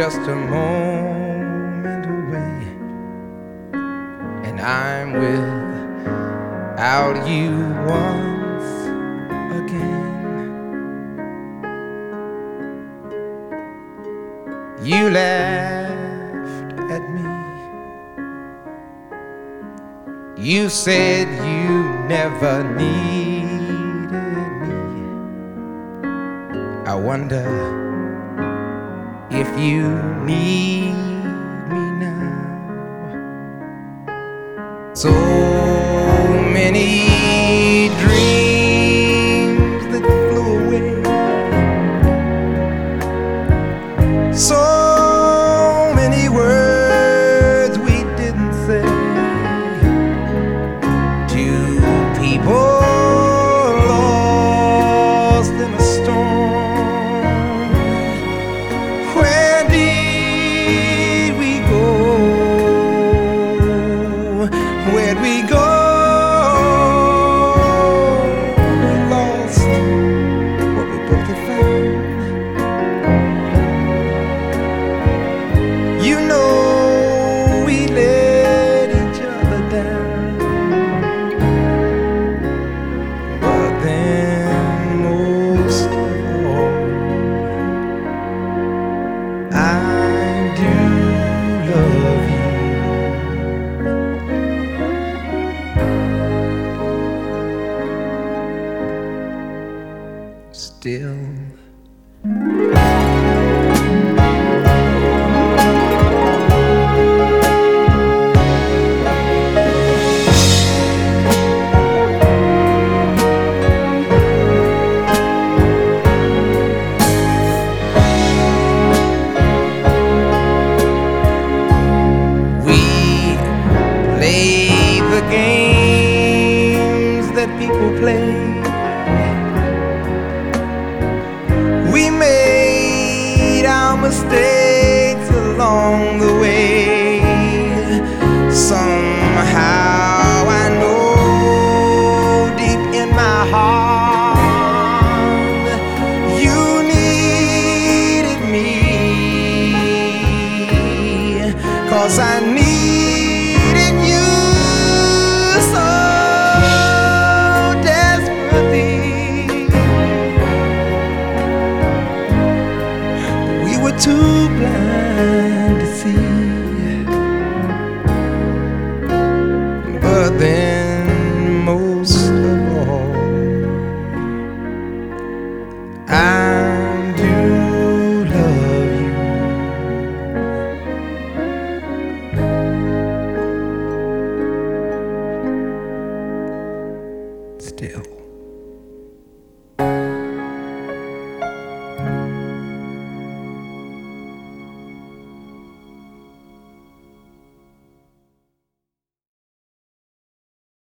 just a moment away, and I'm without you once again. You laughed at me. You said you never needed me. I wonder if you need me now. So many dreams that flew away, so many words we didn't say. Two people lost in a storm. Where did we go? Where'd we go? We lost what we both had found. You know we let each other down, but then most of all, I do love you still. We play the games that people play. We made our mistakes along the way.